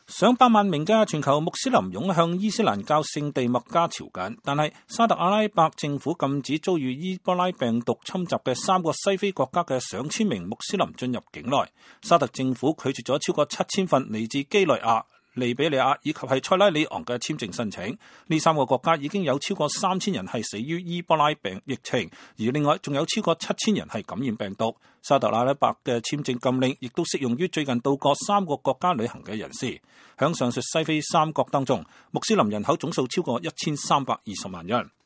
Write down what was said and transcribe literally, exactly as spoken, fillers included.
上百萬名嘅全球穆斯林湧向伊斯蘭教聖地麥加朝覲，但係沙特阿拉伯政府禁止遭遇伊波拉病毒侵襲嘅三個西非國家嘅上千名穆斯林進入境內。沙特政府拒絕咗超過七千份嚟自基內亞、利比里亞以及係塞拉利昂嘅簽證申請。呢三個國家已經有超過三千人係死於伊波拉病疫情，而另外仲有超過七千人係感染病毒。沙特阿拉伯嘅簽證禁令亦都適用於最近到過三個國家旅行嘅人士。響上述西非三國當中，穆斯林人口總數超過一千三百二十萬人。